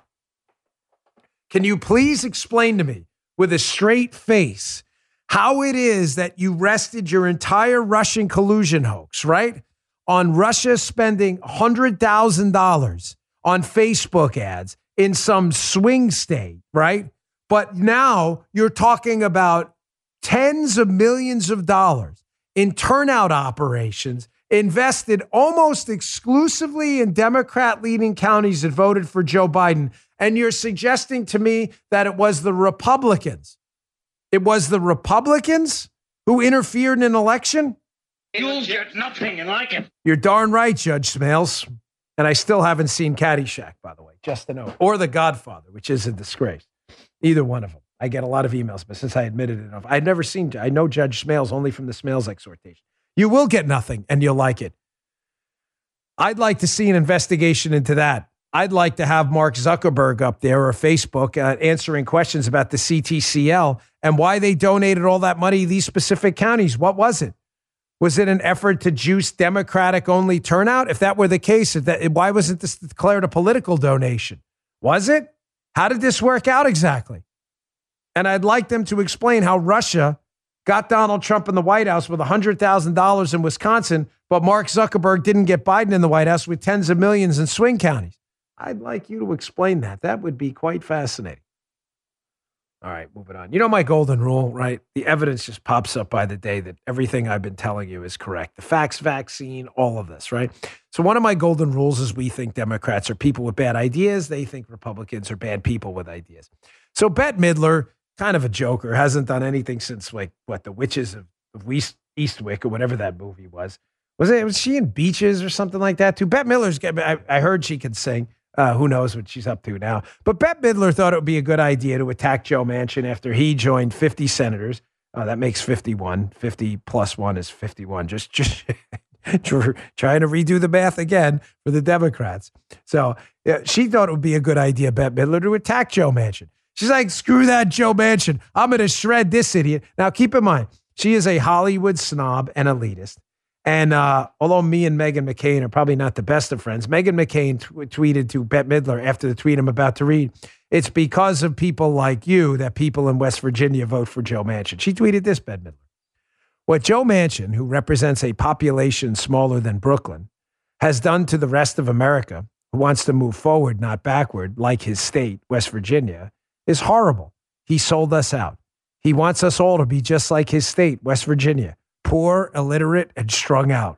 Can you please explain to me with a straight face how it is that you rested your entire Russian collusion hoax, right, on Russia spending one hundred thousand dollars on Facebook ads in some swing state, right? But now you're talking about tens of millions of dollars in turnout operations invested almost exclusively in Democrat-leading counties that voted for Joe Biden. And you're suggesting to me that it was the Republicans. It was the Republicans who interfered in an election? You'll get nothing and like it. You're darn right, Judge Smales. And I still haven't seen Caddyshack, by the way, just to know. Or The Godfather, which is a disgrace. Either one of them. I get a lot of emails, but since I admitted it enough, I'd never seen, I know Judge Smales only from the Smales exhortation. You will get nothing and you'll like it. I'd like to see an investigation into that. I'd like to have Mark Zuckerberg up there or Facebook uh, answering questions about the C T C L and why they donated all that money to these specific counties. What was it? Was it an effort to juice Democratic-only turnout? If that were the case, if that, why wasn't this declared a political donation? Was it? How did this work out exactly? And I'd like them to explain how Russia got Donald Trump in the White House with one hundred thousand dollars in Wisconsin, but Mark Zuckerberg didn't get Biden in the White House with tens of millions in swing counties. I'd like you to explain that. That would be quite fascinating. All right, moving on. You know my golden rule, right? The evidence just pops up by the day that everything I've been telling you is correct. The facts, vaccine, all of this, right? So one of my golden rules is we think Democrats are people with bad ideas. They think Republicans are bad people with ideas. So Bette Midler, kind of a joker, hasn't done anything since, like, what, The Witches of, of East, Eastwick or whatever that movie was. Was it? Was she in Beaches or something like that too? Bette Midler's, I, I heard she could sing. Uh, who knows what she's up to now. But Bette Midler thought it would be a good idea to attack Joe Manchin after he joined fifty senators. Uh, that makes fifty-one. fifty plus one is fifty-one. Just, just trying to redo the math again for the Democrats. So yeah, she thought it would be a good idea, Bette Midler, to attack Joe Manchin. She's like, screw that Joe Manchin. I'm going to shred this idiot. Now, keep in mind, she is a Hollywood snob and elitist. And uh, although me and Meghan McCain are probably not the best of friends, Meghan McCain t- tweeted to Bette Midler after the tweet I'm about to read, it's because of people like you that people in West Virginia vote for Joe Manchin. She tweeted this, Bette Midler. What Joe Manchin, who represents a population smaller than Brooklyn, has done to the rest of America, who wants to move forward, not backward, like his state, West Virginia, is horrible. He sold us out. He wants us all to be just like his state, West Virginia. Poor, illiterate, and strung out.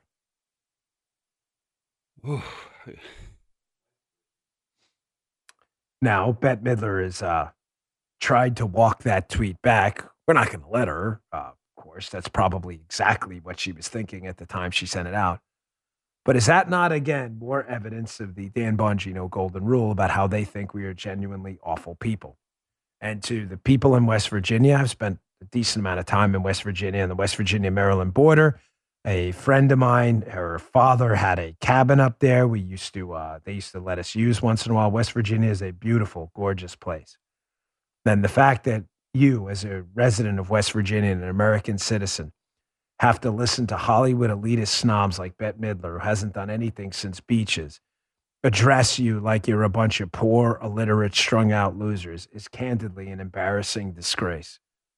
Now, Bette Midler has uh, tried to walk that tweet back. We're not going to let her, uh, of course. That's probably exactly what she was thinking at the time she sent it out. But is that not, again, more evidence of the Dan Bongino golden rule about how they think we are genuinely awful people? And to the people in West Virginia, I've spent a decent amount of time in West Virginia and the West Virginia-Maryland border. A friend of mine, her father had a cabin up there. We used to, uh, they used to let us use once in a while. West Virginia is a beautiful, gorgeous place. Then the fact that you, as a resident of West Virginia and an American citizen, have to listen to Hollywood elitist snobs like Bette Midler, who hasn't done anything since Beaches, address you like you're a bunch of poor, illiterate, strung-out losers is candidly an embarrassing disgrace.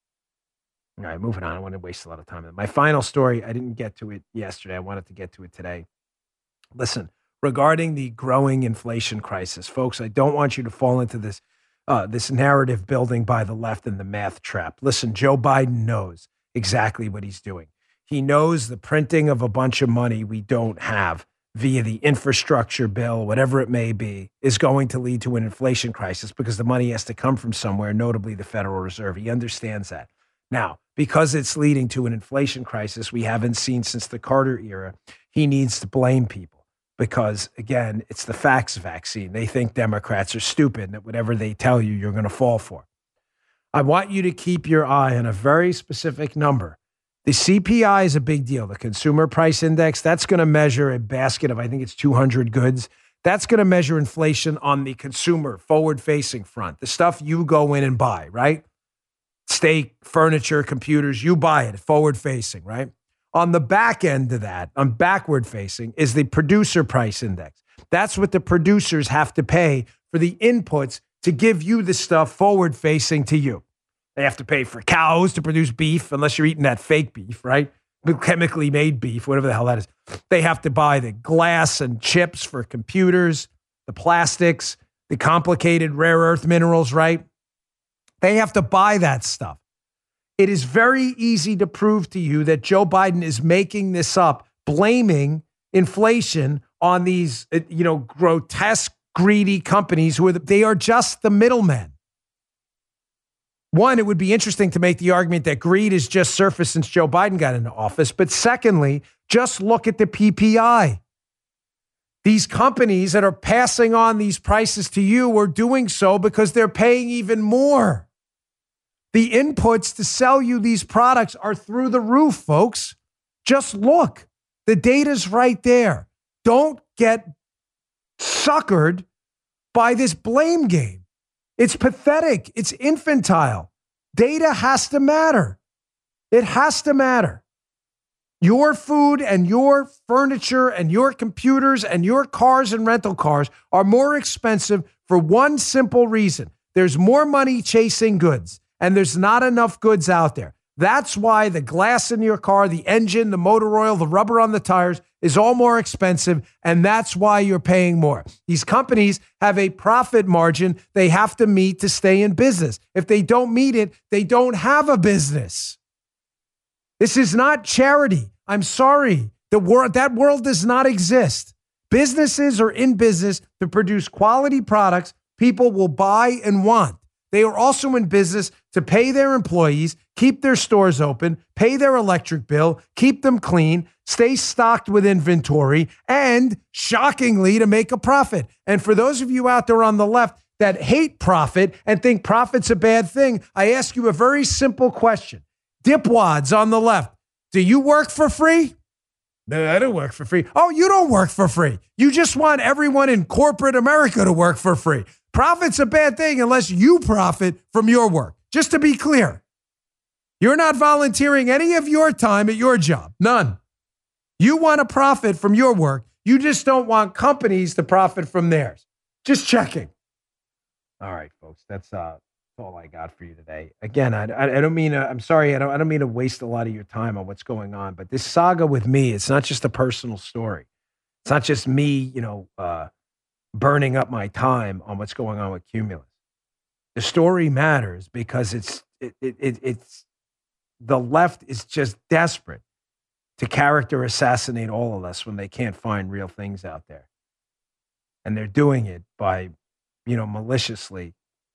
All right, moving on. I want to waste a lot of time. My final story, I didn't get to it yesterday. I wanted to get to it today. Listen, regarding the growing inflation crisis, folks, I don't want you to fall into this uh, this narrative building by the left and the math trap. Listen, Joe Biden knows exactly what he's doing. He knows the printing of a bunch of money we don't have via the infrastructure bill, whatever it may be, is going to lead to an inflation crisis because the money has to come from somewhere, notably the Federal Reserve. He understands that. Now, because it's leading to an inflation crisis we haven't seen since the Carter era, he needs to blame people because, again, it's the facts vaccine. They think Democrats are stupid and that whatever they tell you, you're going to fall for. I want you to keep your eye on a very specific number. The C P I is a big deal. The Consumer Price Index, that's going to measure a basket of, I think it's two hundred goods. That's going to measure inflation on the consumer forward-facing front, the stuff you go in and buy, right? Steak, furniture, computers, you buy it forward-facing, right? On the back end of that, on backward-facing, is the Producer Price Index. That's what the producers have to pay for the inputs to give you the stuff forward-facing to you. They have to pay for cows to produce beef, unless you're eating that fake beef, right? Chemically made beef, whatever the hell that is. They have to buy the glass and chips for computers, the plastics, the complicated rare earth minerals, right? They have to buy that stuff. It is very easy to prove to you that Joe Biden is making this up, blaming inflation on these, you know, grotesque, greedy companies who are, the, they are just the middlemen. One, it would be interesting to make the argument that greed is just surfaced since Joe Biden got into office. But secondly, just look at the P P I. These companies that are passing on these prices to you are doing so because they're paying even more. The inputs to sell you these products are through the roof, folks. Just look. The data's right there. don't get suckered by this blame game. It's pathetic. It's infantile. Data has to matter. It has to matter. Your food and your furniture and your computers and your cars and rental cars are more expensive for one simple reason. There's more money chasing goods, and there's not enough goods out there. That's why the glass in your car, the engine, the motor oil, the rubber on the tires is all more expensive, and that's why you're paying more. These companies have a profit margin they have to meet to stay in business. If they don't meet it, they don't have a business. This is not charity. I'm sorry. The world, that world does not exist. Businesses are in business to produce quality products people will buy and want. They are also in business to pay their employees, keep their stores open, pay their electric bill, keep them clean, stay stocked with inventory, and shockingly, to make a profit. And for those of you out there on the left that hate profit and think profit's a bad thing, I ask you a very simple question. Dipwads on the left, do you work for free? No, I don't work for free. Oh, you don't work for free. You just want everyone in corporate America to work for free. Profit's a bad thing unless you profit from your work. Just to be clear, you're not volunteering any of your time at your job. None. You want to profit from your work. You just don't want companies to profit from theirs. Just checking. All right, folks, that's uh, all I got for you today. Again, I, I, I don't mean, to, I'm sorry, I don't, I don't mean to waste a lot of your time on what's going on, but this saga with me, it's not just a personal story. It's not just me, you know, uh, burning up my time on what's going on with Cumulus. The story matters because it's it, it, it it's the left is just desperate to character assassinate all of us when they can't find real things out there, and they're doing it by, you know, maliciously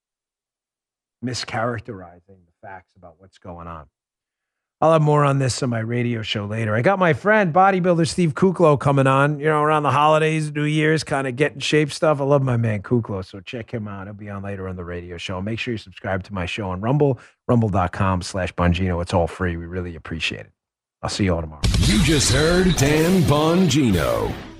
mischaracterizing the facts about what's going on. I'll have more on this on my radio show later. I got my friend, bodybuilder Steve Kuklo, coming on, you know, around the holidays, New Year's, kind of get in shape stuff. I love my man Kuklo, so check him out. He'll be on later on the radio show. Make sure you subscribe to my show on Rumble, rumble.com slash Bongino. It's all free. We really appreciate it. I'll see you all tomorrow. You just heard Dan Bongino.